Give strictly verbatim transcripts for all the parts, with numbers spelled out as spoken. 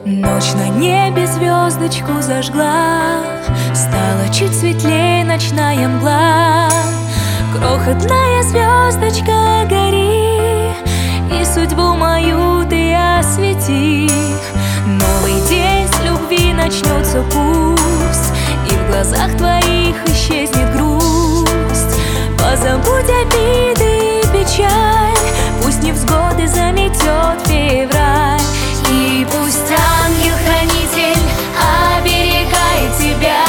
Ночь на небе звездочку зажгла, стала чуть светлее ночная мгла. Крохотная звездочка, гори, и судьбу мою ты освети. Новый день с любви начнется пусть, и в глазах твоих исчезнет грусть. Позабудь обиды и печаль, пусть невзгоды заметет февраль. И пусть ангел-хранитель оберегает тебя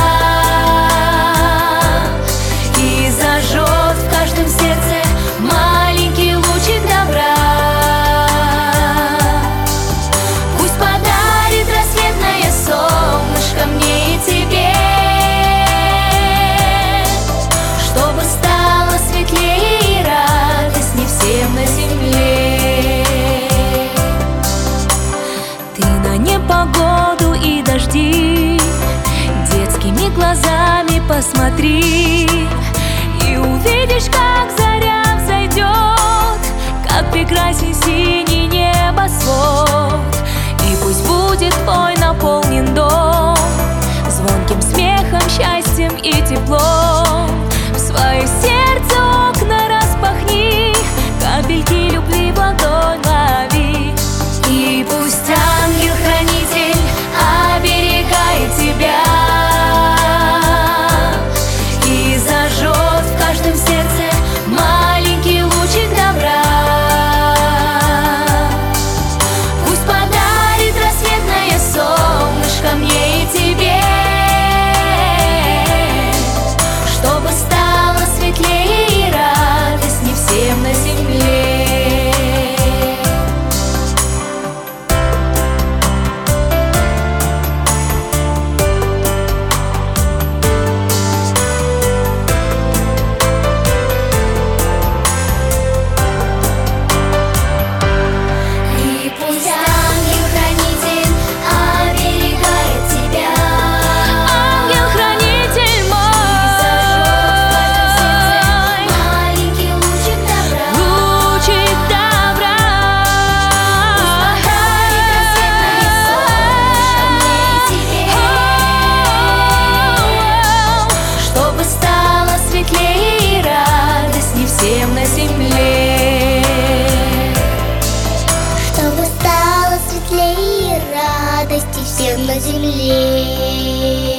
и зажжет в каждом сердце маленький лучик добра. Пусть подарит рассветное солнышко мне и тебе, чтобы стало светлее и радостней всем на земле. Ты на непогоду и дожди детскими глазами посмотри, и увидишь, как заря взойдет, как прекрасен синий небосвод. И пусть будет твой наполнен дом звонким смехом, счастьем и теплом. В свое сердце окна распахни, капельки любви в ладонь лови. И пусть ангел-хранитель оберегает тебя и зажжет в каждом сердце маленький лучик добра. Пусть подарит рассветное солнышко мне и тебе, чтобы стало светлее и радостней всем на земле. Всем на земле, чтобы стало светлее и радости всем на земле.